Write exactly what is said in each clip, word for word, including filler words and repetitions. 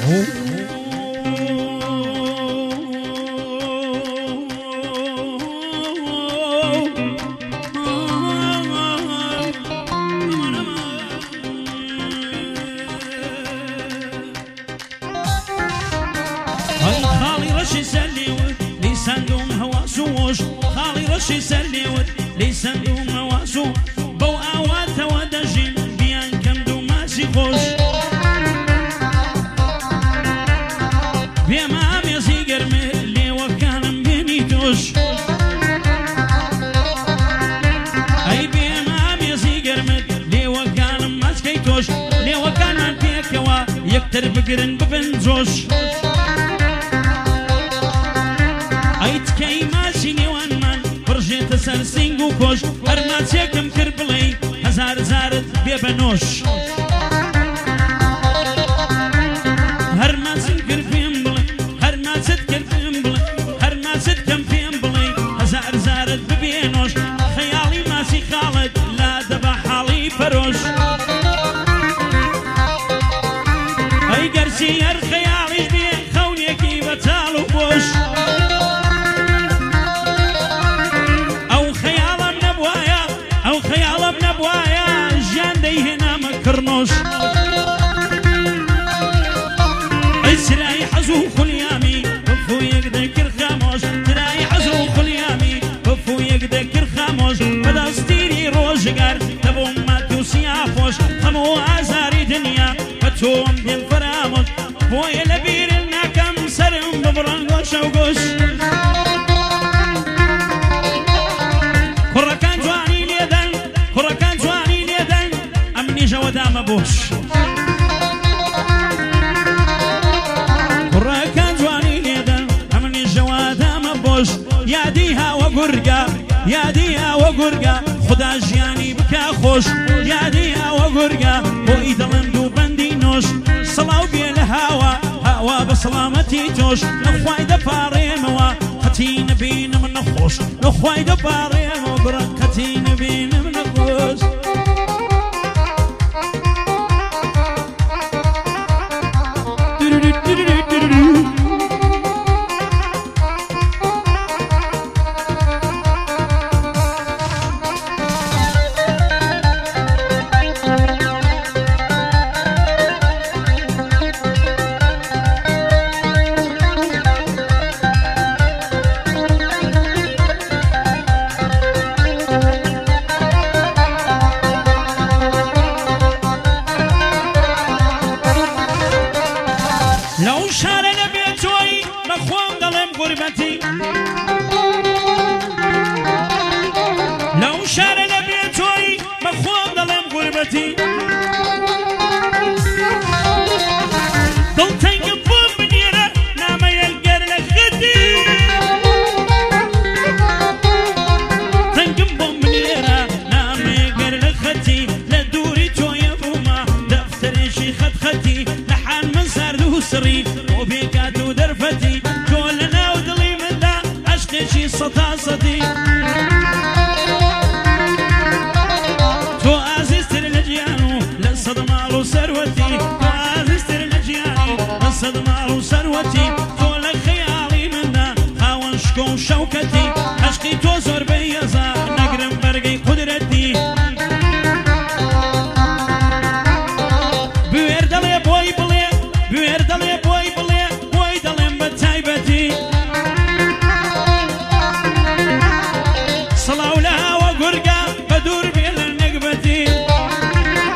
خالي سليوت ليسان دوم هواسو بو آوات ودجين بيان كم دو ماسي خوش بيما ميسي قرمي اللي وكانم بيميتوش اي بيما ميسي قرمي اللي وكانم ماسكيتوش اللي وكانم بيكوا يكتر بقرن ببنزوش اي تكي ماسي نيوان من برجيت سرسنگ و کوش هر ماسيكم كربلي هزار زارت بيبنوش هر ماسن كرفين بلي هر ماسد كرفين بلي هر ماسد كم فين بلي هزار زارت ببينوش خيالي ماسي خالد لا دبا حالي فروش اي قرسي هر خيالي بيه خونيكي بتالو بوش كرنوش تراي حزو خليامي وفو يقدر خاموش تراي حزو خليامي وفو يقدر خاموش بدا ستيري روجقر تبو ما توسيافوش خمو ازاري دنيا فتوم دين فراموش بوي لبير لنا كم سرم ببرن وش وقش كركان جواني ليدن كركان جواني ليدن امني جودا مبوش كركان جواني ليدن امني جودا مبوش يا ديها وقرقا يا ديها وقرقا خدا جياني بكا خوش يا ديها وقرقا وإيدلن دو بندينوش صلاو بي الهوا هوا بسلامتي توش نخواي دباري موا خطين بين من نخوش نخواي دباري موا خطين بين من نخوش لو شار نبيتوي مخوان ظلم غربتي لو شار نبيتوي مخوان ظلم غربتي ضل تنقبون بنيرة نام يلقر لك غدي تنقبون بنيرة نام يلقر لك غدي لدوري توي بوما دفتر شي خد خدي لحان من سار سري وبيكات ودرفتي كلنا ودلي من ذا عشق شي صدا صدي تو عزيزتر لجيانو للصدمة له ثروتي تو عزيزتر لجيانو للصدمة له ثروتي تو لك خيالي من ذا خاون شكو شوكتي عشقي تو زور بيزا نقرم برقي قدرتي بيردلي بوي بلي بيردلي بوي بلي بوي دلم بتايبتي صلاو لها وقرقا بدور بين نقبتي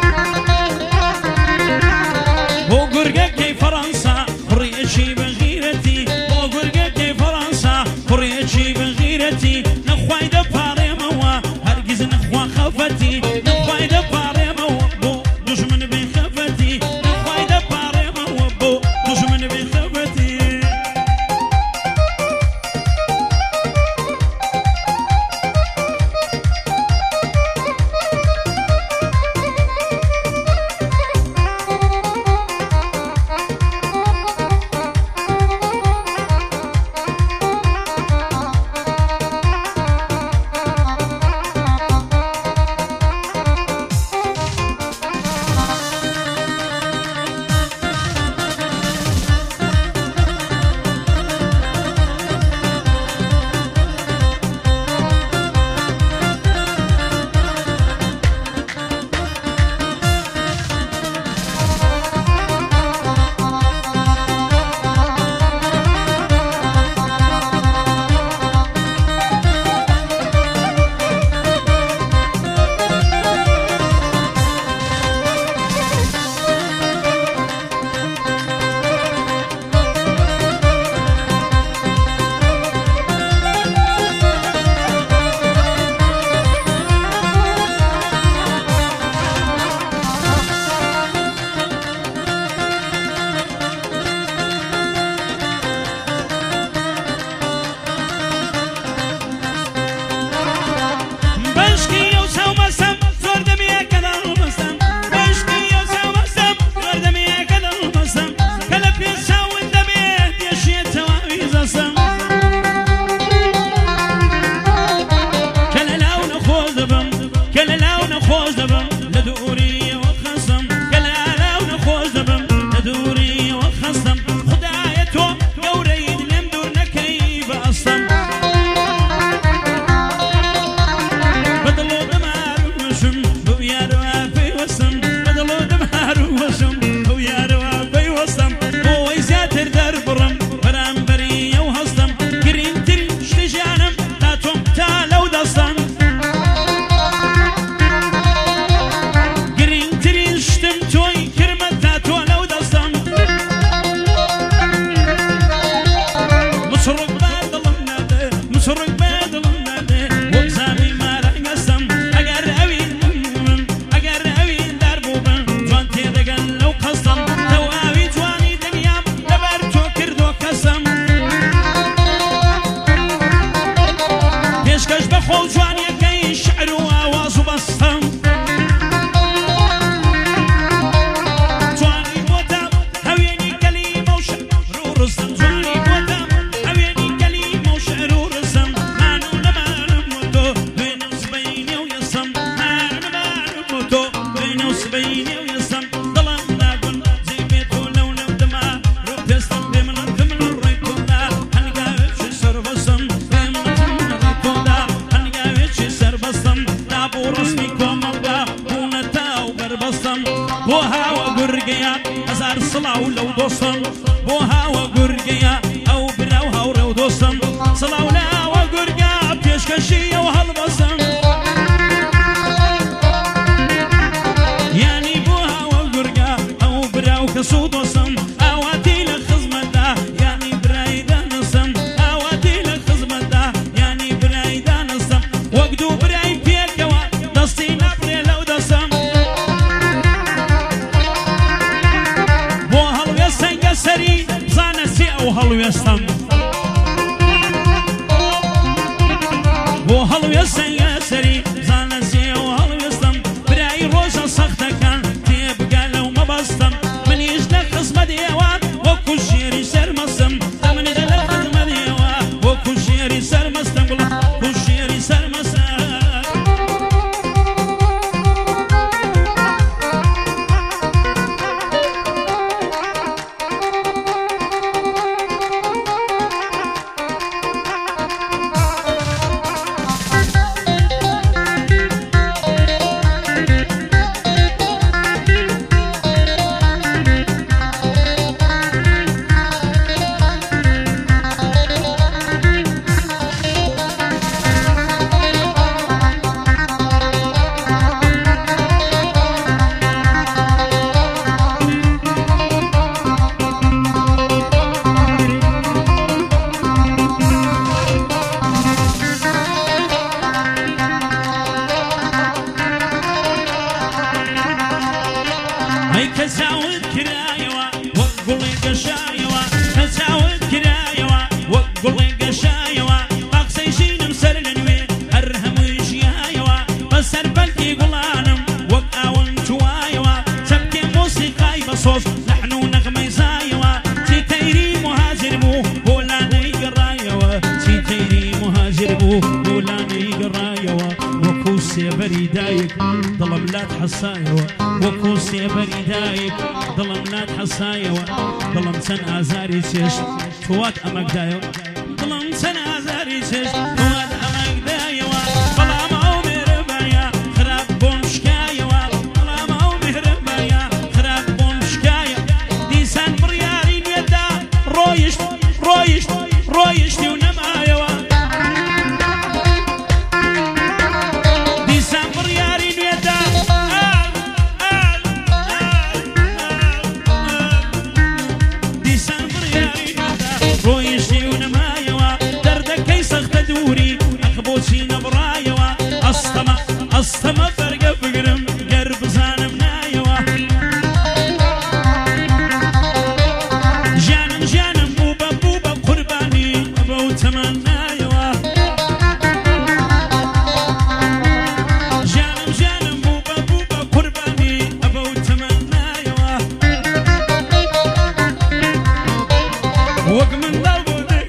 وقرقا كي فرنسا ريشي بغيرتي بيني ويسم ظلم ناقل زي بيتو لو نبدما روح يسم بمن ثمن الريكودا هنقاوش سربسم بمن ثمن الريكودا هنقاوش سربسم نابو رسمي كومبا بونتا وبربسم بوها وقرقيا هزار صلاو لو دوسم بوها وقرقيا أو براوها ورو دوسم صلاو لا وقرقيا بيشكشية وهالبسم يعني بوها وقرقيا أو براو كسود وسم أواتي لك خزمة دا يعني برايدا نسم أواتي لك خزمة دا يعني برايدا نسم وقدو براي بيكوا دستي نبري لو دسم سري زانسي او هلو يستم بو هلو يسن سري زانسي او هلو يستم براي روزا سخته كان تبقى لو ما بستم من يجلك خصم ديوان وكل شيري سرمسم من يجلك خصم ديوان وكل شيري سرمسم كل شيري سرمسم تزاود كرايوا وقولي قشايوا تزاود كرايوا وقولي قشايوا باقسي شين مسر لنوي ارهم ويشيايوا بسر بلكي قلانم وقاون توايوا سبكي موسيقاي بصوص نحن نغمي زايوا سي تيري مهاجر بو بولاني قرايوا سي تيري مهاجر بو بولاني قرايوا وكوسي بريدايك ظلم لا تحصايوا وكوسي بريدايك ظلم لا تحصايوا ظلم سن ازاري سيش فوات امك دايو ظلم سن ازاري سيش فوات امك دايو ظلم او مهربايا خراب بومشكايوا ظلم او مهربايا خراب بومشكايا ديسان برياري نيدا رويش رويش رويش ونمايوا ديسان برياري نيدا رويشي ونمايوا دردك كي سخت دوري اخبوشي نبرايوا اصطمة اصطمة فرق فقرم قرب زانم نايوا جانم جانم بوبا بوبا قرباني ابو تمنايوا جانم جانم بوبا بوبا قرباني ابو تمنايوا وق من ضربه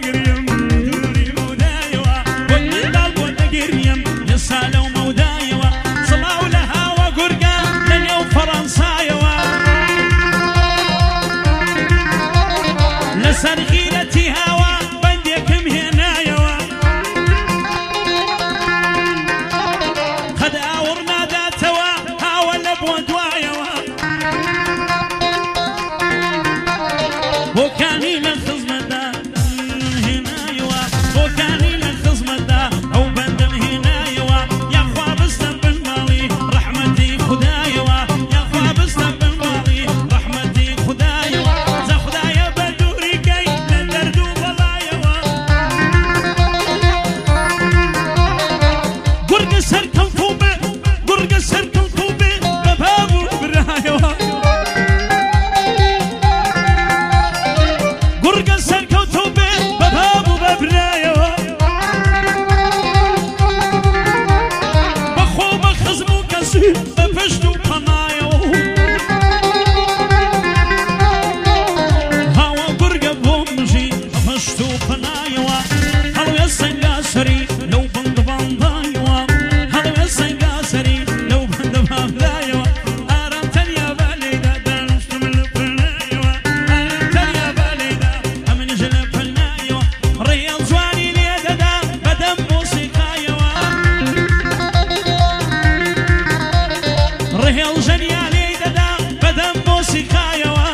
موسیقایەوە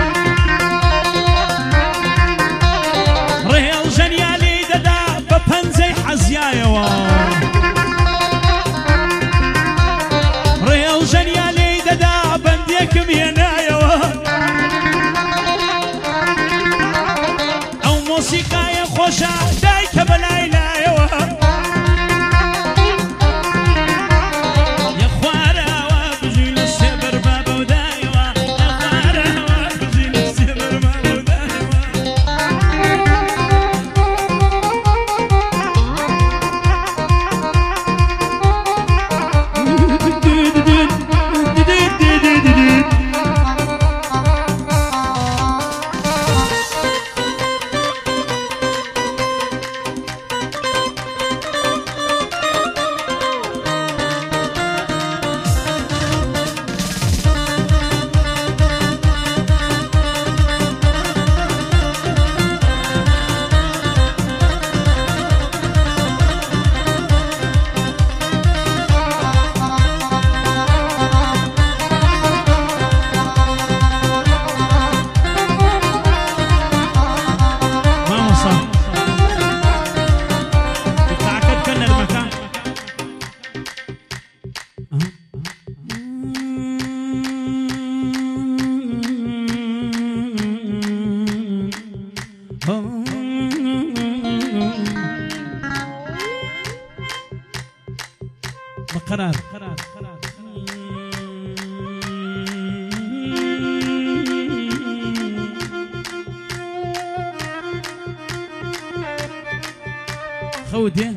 ڕێڵ ژەنیالی دەدا بە پەنجەی حەزیایەوە ڕێڵ ژەنیالی دەدا بەندێکم هێنایەوە ئەو موسیقایە خۆشە دایکە بەلای لایەوە بقرار خودي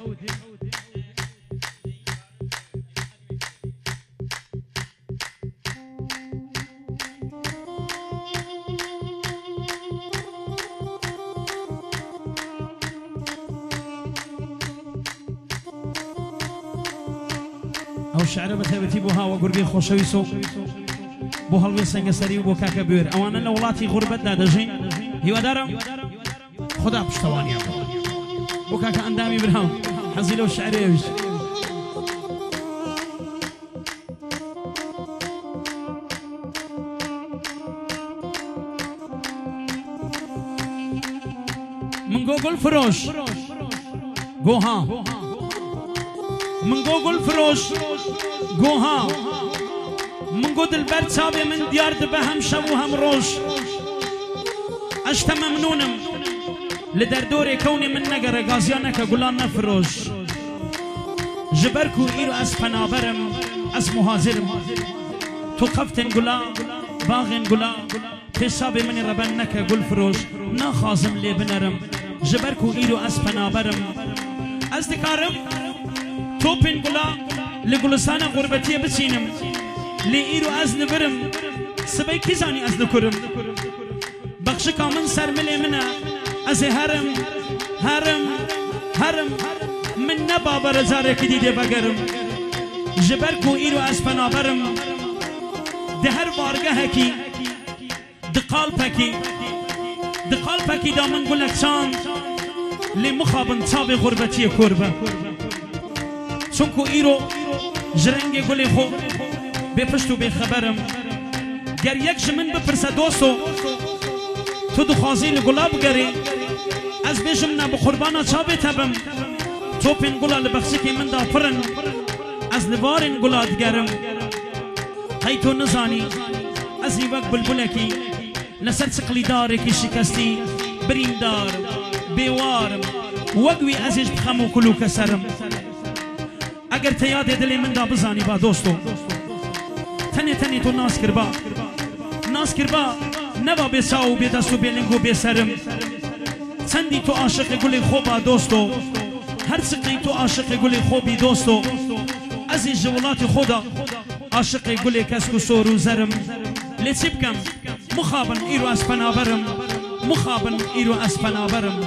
ئەو شعرە بە تایبەتی بۆ هاوە گورگەی خۆشەویست بۆ هەڵوێ سەنگەسەری و بۆ کاکە بوێر ئەوانە لە وڵاتی غوربەتدا دەژین هیوادارم خدا پشتەوانیان بۆ کاکە ئەندامی برهاو حەزی لەو شعرەیەویش من گۆ گوڵ فرۆش گۆها من گۆ گوڵ فرۆش گۆها من گۆ دلبەر چاوێ من دیار دبە هەم شەو و هەم ڕۆژ ئەشتە مەمنونم لە دەردۆرێ کەونێ من نەگەڕێ گازیان نەکە گوڵان نەفرۆش ji ber ku îro ez penaberim ez muhazirim tu qeftên gula baxên gula pêşabê min ê reben neke gul firoş naxwazim lê binerim ji ber ku îro ez penaberim ez dikarim topên gula li gulistana gurbetiyê biçînim lê îro ez nibirim sibey kî zanî ez nikurim bexşika min ser milê min e ez ê herim herim herim من نبابر زارێکی دیدێ بەگەرم ji ber ku îro ez penaberim di her bargehekî di qalpekî di qalpekî da min gulek çand lê mixabin çavê gurbetiyê kor be çunku îro ji rengê gulê xwe bê pişt û bêxeberim ger yek ji min bipirse dosto tu dixwazî li gula bigerî ez bêjim ne bi qurbana çavê te bim topên gula li bexşikê min da pirin ez li varên gula digerim hey tu nizanî ez ê wek bulbulekî li ser siqlîdarekî şikestî birîndar bêwarim wek wî ez ê ji bixem û kulûke serim eger te yadê dilê min da bizanî ba dosto tenê tenê tu nas kirba nas kirba neba bê çav û bê dest û bê ling û bê serim çendî tu aşiqê gulê xwe ba dosto هر سقی تو عاشق گلی خوبی دوستو از این جولات خدا عاشق گلی کسکو سورو زرم لیچی بکم مخابن ایرو از پنابرم مخابن ایرو از پنابرم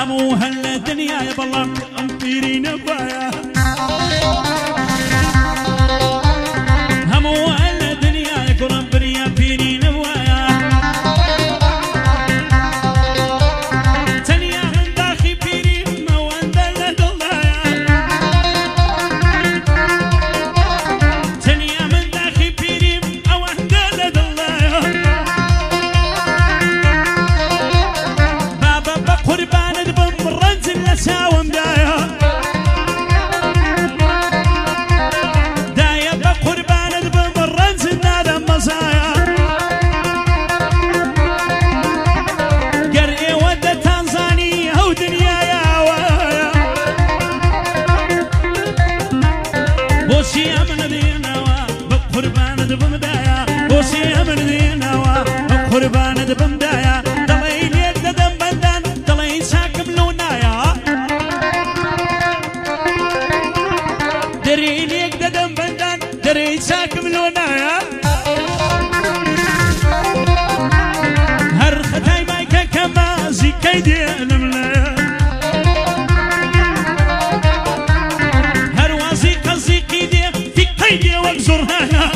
همو هلا الدنيا يا بالله أمطيري نبايا همو هلا الدنيا يا كرم بريا فيني نبايا تنيا من داخي فيني مو أندل دلايا تنيا من داخي فيني أو أندل دلايا بابا بقربان دبم رنزل لساوم دايا دايا بقربان دبم رنزل نادى مزايا قرئي ودى تنزانيا ودنيا يا وايا بوسي أمن ديناوا بقربان دبم دايا بوسي أمن ديناوا بقربان دبم دايا دلين يد دم بندان دلين ساكب لونايا درين يد دم بندان درين ساكب لونايا هر ختاي مايكا كما زي كيدي الملايا هر وازي قزي قيدي في قيدي واقزرها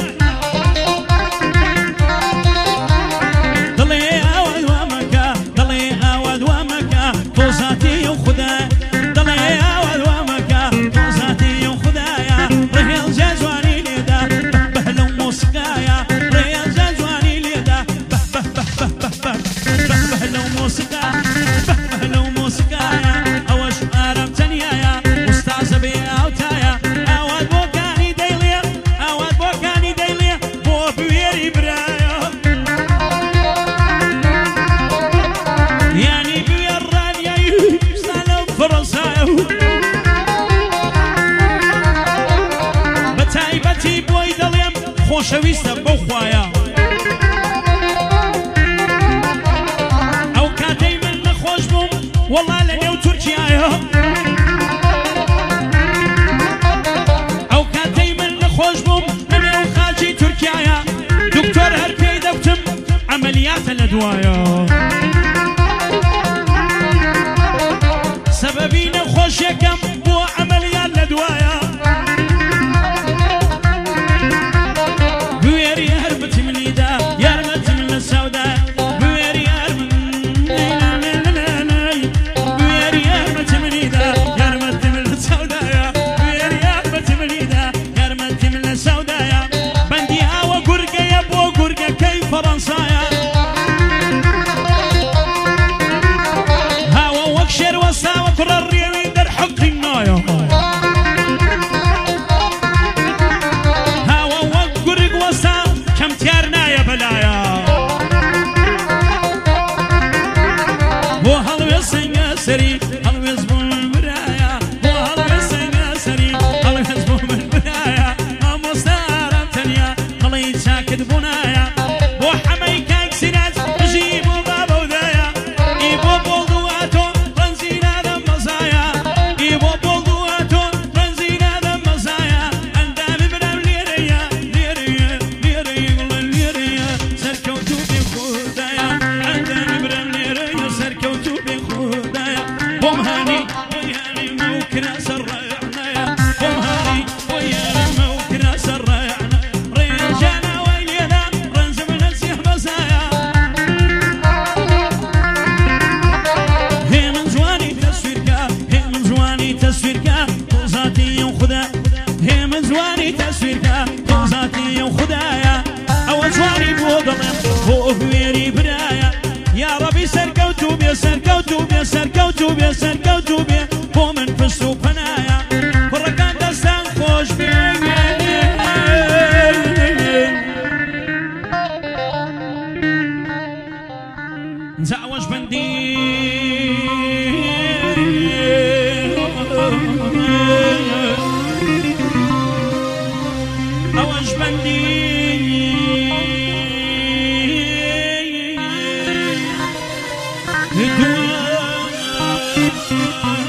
ضلي أود ومكا ضلي أود ومكا طوزاتي وخدا ضلي أود ومكا طوزاتي وخدايا ريال جازواني ليدا بهبه لو موسيقايا ريال جازواني ليدا بهبه بهبه بهبه بهبه لو موسيقى بهبه لو موسيقايا أوش أرم تنيايا أستاذ بيا أوتايا أود بوكاني ديليا أود بوكاني ديليا بو بويري برايا يعني بيران يا يسلم فرنسايا بتايبتي بوي دليم خوشويستا بخوايا او كاتي من نخوش بوم والله لنيو تركيايا او كاتي من نخوش بوم لنيو خاجي تركيايا دكتور هربي دكتم عمليات الادوايا سببين خوش يكم بو عمليات الادوايا بويري هربت من ايدا يرمت من السوداء بويري هربت بويري هربت من ايدا يرمت من السوداء بويري هربت من ايدا يرمت من السوداء بندي هوا قرقة يا بو قرقة كي فرنسايا هوا وكشر وساوى كرر يمين در حق النايا هوا وقرق وسا كم تيارنا يا بلايا بو هلو يسنga سري هلو يزبون برايا بو هلو يسنga سري هلو يزبون برايا مستارم تنيا هلي ساكت بنايا بو حميكاك سنات جيبو بابو ذايا إيبو بولدواتو رنزينا ذا مزايا إيبو بولدواتو رنزينا ذا مزايا أندام برام ليريا ليريا ليريا ليريا سركوتو بخودايا أندام برام ليريا سركوتو بخودايا بوم هاني وياني موكنا سرعنايا بوم هاني وياني موكنا سرعنا رجانا ويلينا رنز من السيح بزايا هي من زواني تصويركا هي من زواني تصويركا طوزاتي وخدا هي من زواني تصويركا طوزاتي وخدايا أول زواني بوضلم بو بويري برايا يا ربي سركوتو بيا سركوتو بيا سركوتو بيا سركوتو بيا بو من فسو بنايا فرقان دستان خوش بيا زعوش بندي اوش بندي دوا